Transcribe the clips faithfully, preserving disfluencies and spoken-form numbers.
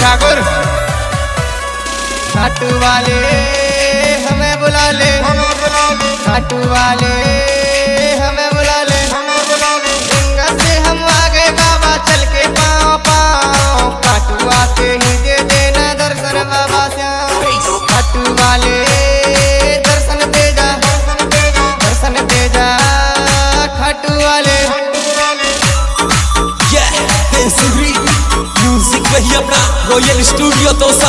ठाकुर खाटू वाले हमें बुला ले, खाटू वाले हमें बुला ले, गंगा से हम आ गए बाबा चल के पाँव पाँव, खाटू आते ही दे देना दर्शन बाबा श्याम। खाटू वाले दर्शन दे जा, दर्शन दे जा खाटू वाले। म्यूजिक वही अपना रॉयल स्टूडियो तोसा।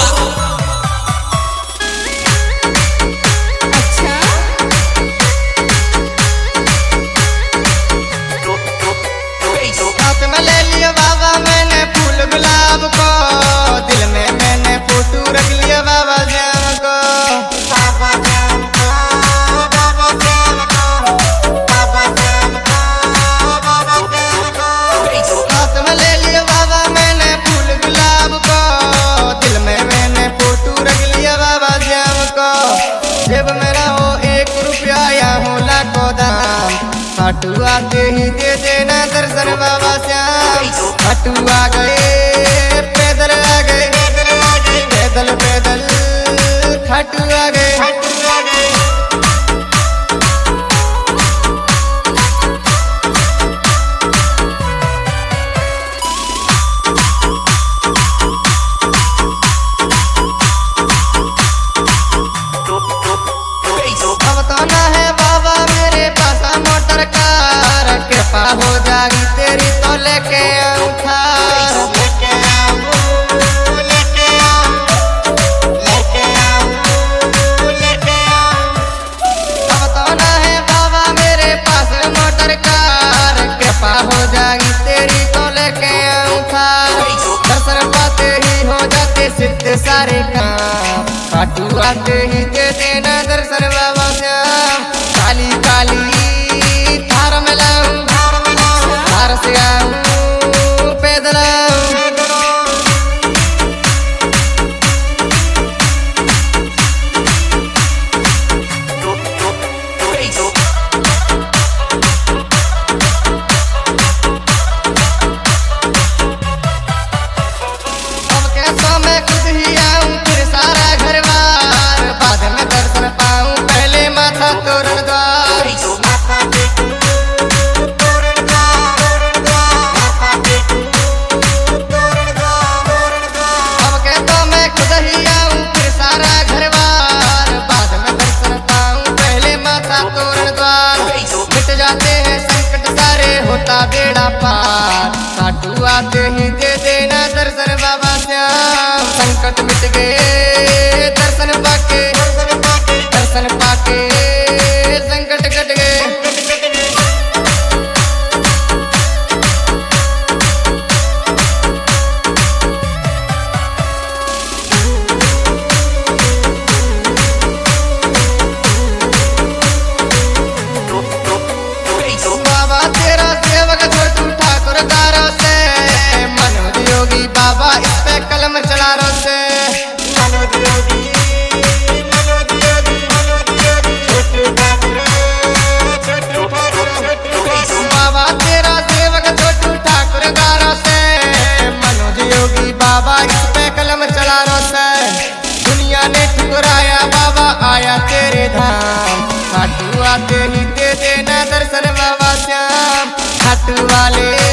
हाथ में ले लिया बाबा मैंने फूल गुलाब को, दिल में मैंने फोटो रख लिया बाबा श्याम को। बाबा श्याम को, बाबा श्याम को, बाबा श्याम को, बाबा श्याम को। हाथ में ले लिया बाबा मैंने फूल गुलाब को, दिल में मैंने फोटो रख लिया बाबा श्याम को। जेब मेरा हो एक रुपया या हो लाखों दाम, खाटू आते ही दे देना दर्शन बाबा श्याम। खाटू आ गए पैदल आ गए, पैदल पैदल खाटू आ गए। अब तो ना है बाबा मेरे पास मोटर कार, कृपा हो जागी तेरी तो लेके आऊं थार। लेके आऊं, लेके आऊं, लेके आऊं, लेके आऊं। अब तो ना है बाबा मेरे पास मोटर कार, कृपा हो जागी तेरी तो लेके आऊं थार। दर्शन पाते ही हो जाते सिद्ध सारे काम, खाटू आते ही दे देना दर्शन बाबा श्याम। काली काली थार में लाऊं, थार से आऊं पैदल आऊं। अब कैसा मैं खुद ही आऊं फिर सारा घर बार, बाद में दर्शन पाऊं पहले माथा तोरण द्वार। अब कहता मैं खुद ही आऊं फिर सारा घर बार, बाद में दर्शन पाऊं पहले माथा तोरण द्वार। मिट जाते हैं संकट सारे होता बेड़ा पार, खाटू आते ही दे देना दर्शन बाबा श्याम। संकट मिट गए दर्शन पाके, दर्शन पाके संकट कट गए। बाबा तेरा सेवक छोटू ठाकुर गारो से, मनोज योगी बाबा इस पे कलम चला रो से। मनोज योगी, मनोज योगी, मनोज योगी, छोटू ठाकुर, छोटू ठाकुर, छोटू ठाकुर। बाबा तेरा सेवक छोटू ठाकुर गारो से, मनोज योगी बाबा इस पे कलम चला रो से। दुनिया ने ठुकराया बाबा आया तेरे धाम, खाटू आते ही दे देना दर्शन बाबा श्याम। खाटू वाले